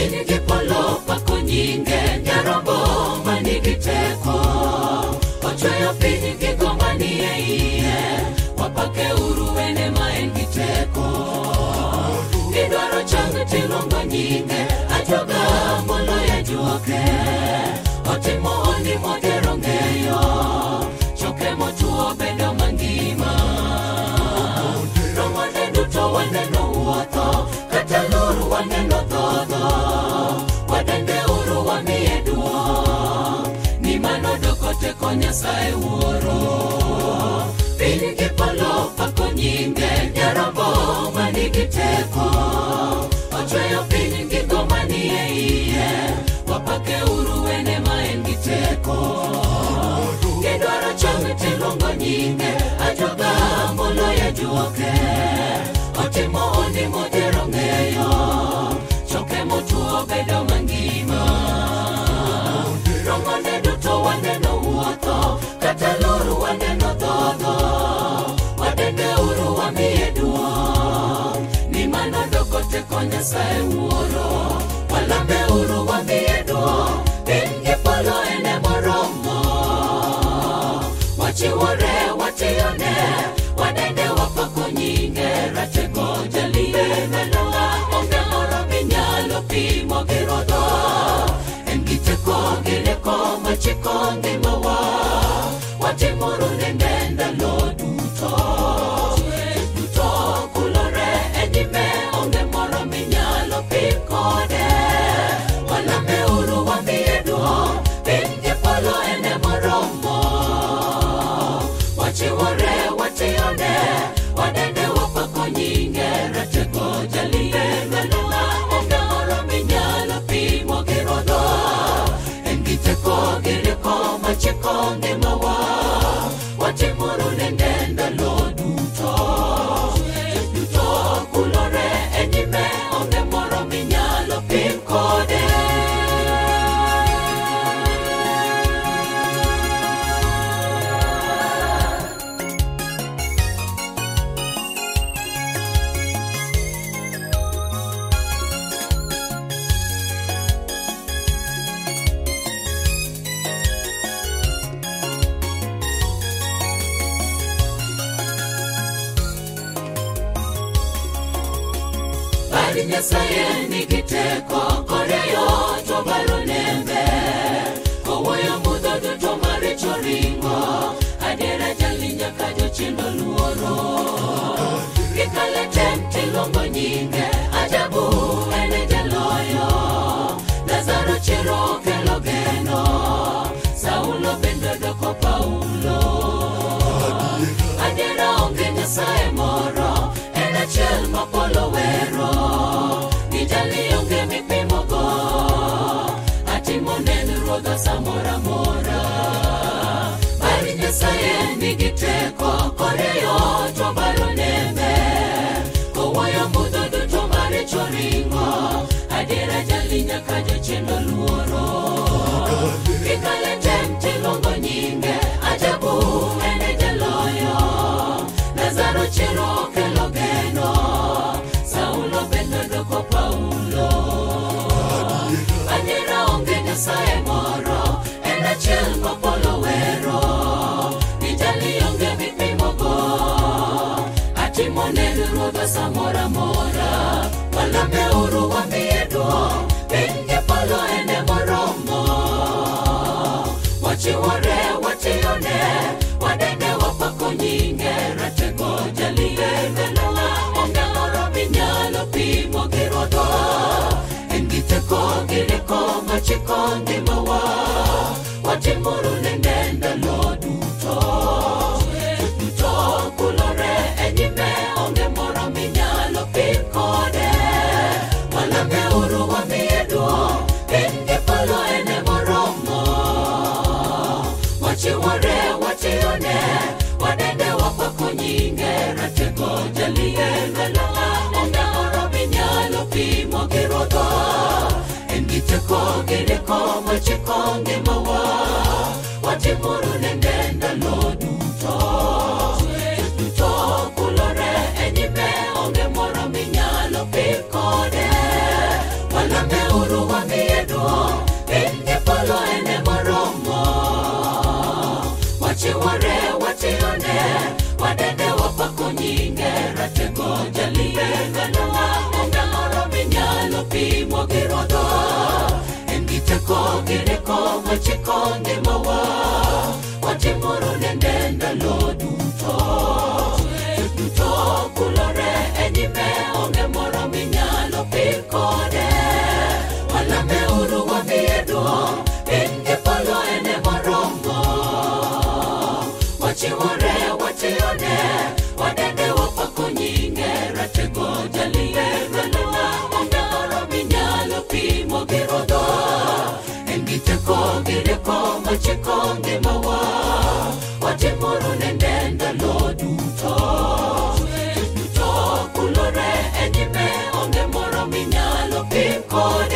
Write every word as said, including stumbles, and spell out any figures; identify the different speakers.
Speaker 1: Piny gi polo pako nyinge, nyarombo manigi teko. Ochweyo piny gi goma ni e iye, wapake uru ene ma en gi teko. Idwaro chang tilongo nyinge, ajoga molo ya juoke. Otimo oni modero ngeyo, choke motuo bedo mangima. Romone duto waneno uoto, kata luru waneno dhodho. Wadende uru wamiye duo, ni mano doko teko Nyasaye wuoro. Piny gi polo pako nyinge, nyarombo manigi teko. Ochweyo piny gi goma ni e iye, wapake uru ene ma en gi teko. Idwaro chang tilongo nyinge, ajoga molo ya juoke. Otimo oni modero ngeyo, choke motuo bedo mangima. Romone duto waneno uoto, kata luru waneno dhodho. Wadende uru wamiye duo, ni mano doko teko Nyasaye wuoro. Walambe uru wamiye duo, piny gi polo ene moromo. Wachiwore watiyone, wadende wapako nyinge. Ratego jalie melonga, onge moro minyalo pimo gi rodho. En gi teko gi rieko machiko ngimawa, watimoro nende ndalo duto. Duto kulore e nyime, onge moro minyalo pim kode. Walambe uru wamiye duo, piny gi polo ene moromo. Wachiwore watiyone, wadende wapako nyinge. Ratego jalie melonga, onge moro minyalo pimo gi rodho. En gi teko gi rieko machiko ngimawa, watimoro nende ndalo duto. Duto kulore e nyime, onge moro minyalo pim kode. Bali Nyasaye nigi teko, koreyo to baro nembe. Kowoyo mudho duto maricho ringo, adiera jali nyaka jochindo luoro. Gikale tem tilongo nyinge, ajabu ene jaloyo. Lazaro chiro kelo geno, Saulo bendo doko Paulo. Adiera onge Nyasaye moro, en achiel ma polo wero. Nijali onge mipimo go, atimo neno ruodha samora mora. Bali Nyasaye nigi teko, koreyo to baro nembe. Kowoyo mudho duto maricho ringo, adiera jali nyaka jochindo luoro. Gikale tem tilongo nyinge, ajabu ene jaloyo. Lazaro chiro kelo geno, Saulo bendo doko Paulo. Adiera onge Nyasaye moro, en achiel ma polo wero. Nijali onge mipimo go, atimo neno ruodha samora mora. Walambe uru wamiye duo, piny gi polo ene moromo. Wachiwore watiyone, wadende wapako nyinge. Ratego jalie melonga, onge moro minyalo pimo gi rodho. En gi teko gi rieko machiko ngimawa, watimoro nende ndalo duto. Duto kulore e nyime, onge moro minyalo pim kode. Walambe uru wamiye duo, piny gi polo ene moromo. Wachiwore watiyone, wadende wapako nyinge. Ratego jalie melonga, onge moro minyalo pimo gi rodho. En gi teko gi rieko machiko ngimawa, watimoro nende ndalo duto. Duto kulore e nyime, onge moro minyalo pim kode. Walambe uru machikonge mawa watimoro nende ndalo duto duto kulore enyime onge moro minyalo pikode walame uru wabiedo inge polo ene morongo wachiwore watione wadende wapako nyinge ratego jalie relena onge moro minyalo pimo girodho engiteko gireko machikonge mawa watimoro nende ndalo duto duto kulore enyime onge moro minyalo pikode